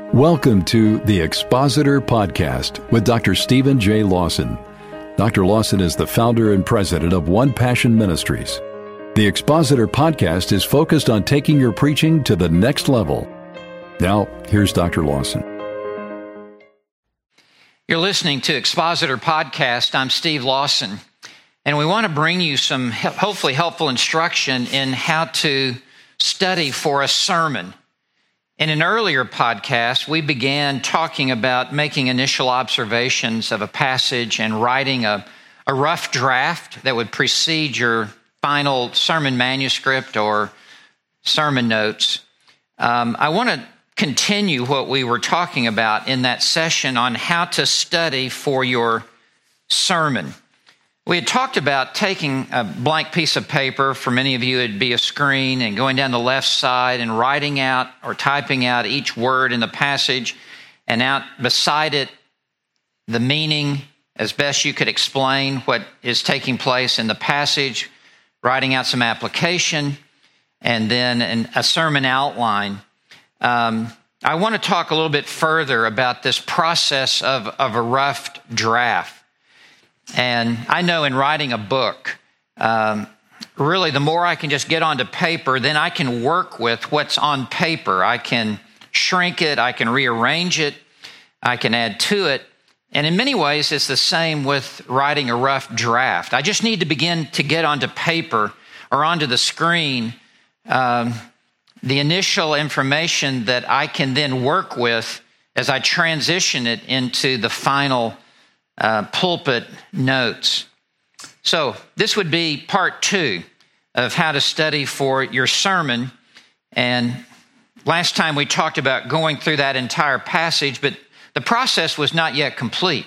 Welcome to the Expositor Podcast with Dr. Stephen J. Lawson. Dr. Lawson is the founder and president of One Passion Ministries. The Expositor Podcast is focused on taking your preaching to the next level. Now, here's Dr. Lawson. You're listening to Expositor Podcast. I'm Steve Lawson, and we want to bring you some hopefully helpful instruction in how to study for a sermon. In an earlier podcast, we began talking about making initial observations of a passage and writing a rough draft that would precede your final sermon manuscript or sermon notes. I want to continue what we were talking about in that session on how to study for your sermon. We had talked about taking a blank piece of paper. For many of you, it'd be a screen, and going down the left side and writing out or typing out each word in the passage, and out beside it, the meaning as best you could explain what is taking place in the passage, writing out some application, and then a sermon outline. I want to talk a little bit further about this process of a rough draft. And I know in writing a book, really the more I can just get onto paper, then I can work with what's on paper. I can shrink it, I can rearrange it, I can add to it. And in many ways, it's the same with writing a rough draft. I just need to begin to get onto paper or onto the screen the initial information that I can then work with as I transition it into the final pulpit notes. So this would be part 2 of how to study for your sermon. And last time we talked about going through that entire passage, but the process was not yet complete.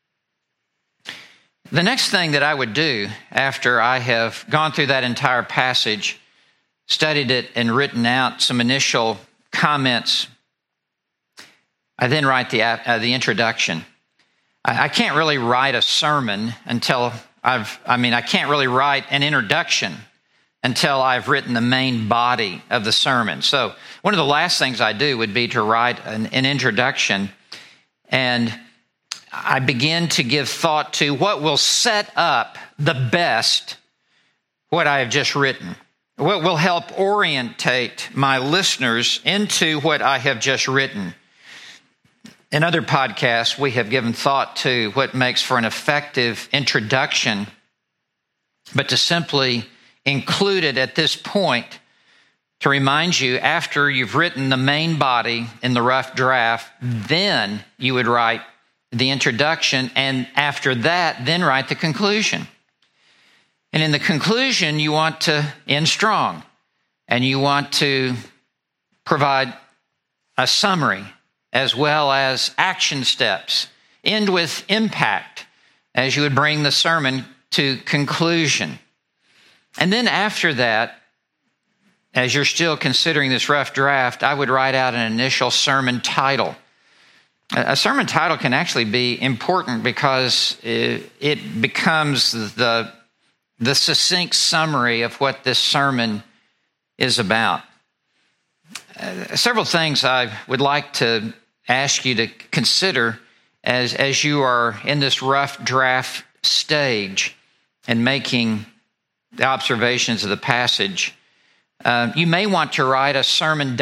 The next thing that I would do after I have gone through that entire passage, studied it, and written out some initial comments, I then write the introduction. I can't really write a sermon until I can't really write an introduction until I've written the main body of the sermon. So one of the last things I do would be to write an introduction, and I begin to give thought to what will set up the best what I have just written, what will help orientate my listeners into what I have just written. In other podcasts, we have given thought to what makes for an effective introduction, but to simply include it at this point to remind you, after you've written the main body in the rough draft, then you would write the introduction, and after that, then write the conclusion. And in the conclusion, you want to end strong, and you want to provide a summary as well as action steps. End with impact as you would bring the sermon to conclusion. And then after that, as you're still considering this rough draft, I would write out an initial sermon title. A sermon title can actually be important because it becomes the succinct summary of what this sermon is about. Several things I would like to ask you to consider as you are in this rough draft stage and making the observations of the passage. You may want to write a sentence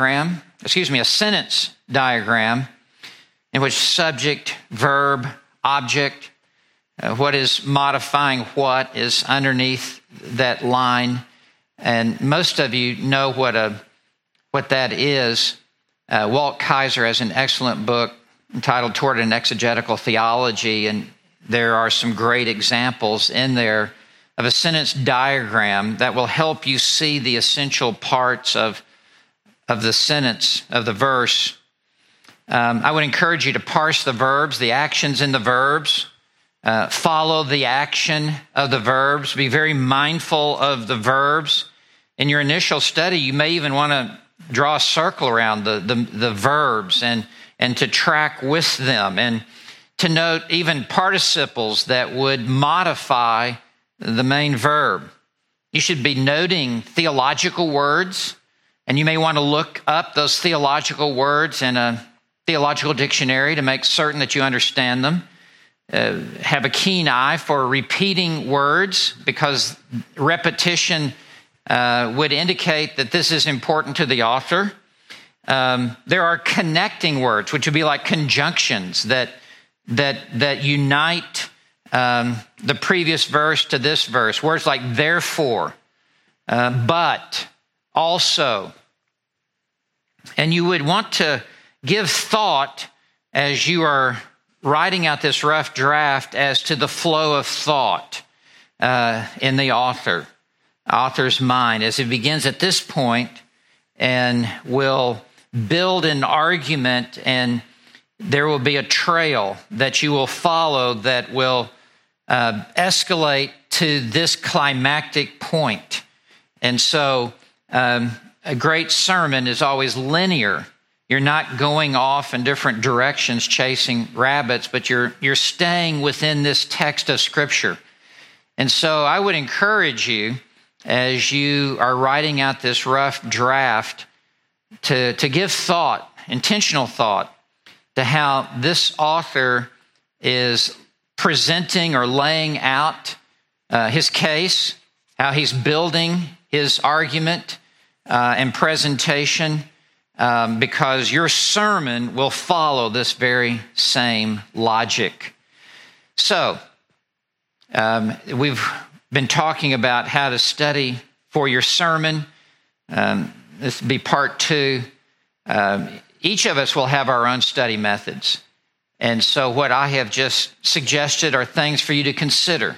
diagram in which subject, verb, object, what is modifying what is underneath that line. And most of you know what that is. Walt Kaiser has an excellent book entitled Toward an Exegetical Theology, and there are some great examples in there of a sentence diagram that will help you see the essential parts of the sentence, of the verse. I would encourage you to parse the verbs, the actions in the verbs, follow the action of the verbs, be very mindful of the verbs. In your initial study, you may even want to draw a circle around the verbs and to track with them, and to note even participles that would modify the main verb. You should be noting theological words, and you may want to look up those theological words in a theological dictionary to make certain that you understand them. Have a keen eye for repeating words, because repetition would indicate that this is important to the author. There are connecting words, which would be like conjunctions that unite the previous verse to this verse. Words like therefore, but, also. And you would want to give thought as you are writing out this rough draft as to the flow of thought in the author's mind as it begins at this point and will build an argument, and there will be a trail that you will follow that will escalate to this climactic point. And so a great sermon is always linear. You're not going off in different directions chasing rabbits, but you're staying within this text of Scripture. And so I would encourage you, as you are writing out this rough draft, to give thought, intentional thought, to how this author is presenting or laying out his case, how he's building his argument and presentation, because your sermon will follow this very same logic. So, we've been talking about how to study for your sermon. This will be part 2. Each of us will have our own study methods. And so what I have just suggested are things for you to consider.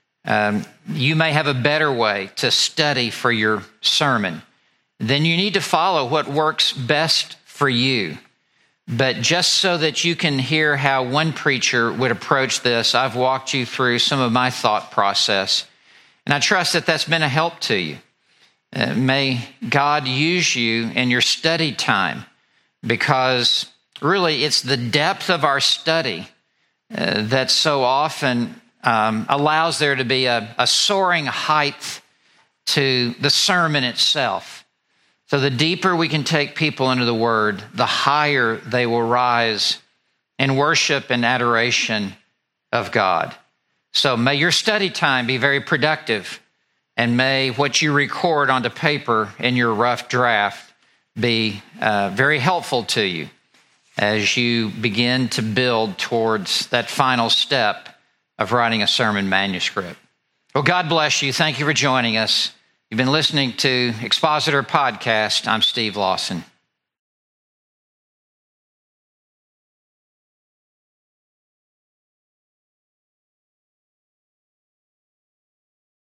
You may have a better way to study for your sermon. Then you need to follow what works best for you. But just so that you can hear how one preacher would approach this, I've walked you through some of my thought process. And I trust that that's been a help to you. May God use you in your study time, because really it's the depth of our study that so often allows there to be a soaring height to the sermon itself. So the deeper we can take people into the Word, the higher they will rise in worship and adoration of God. So may your study time be very productive, and may what you record onto paper in your rough draft be very helpful to you as you begin to build towards that final step of writing a sermon manuscript. Well, God bless you. Thank you for joining us. You've been listening to Expositor Podcast. I'm Steve Lawson.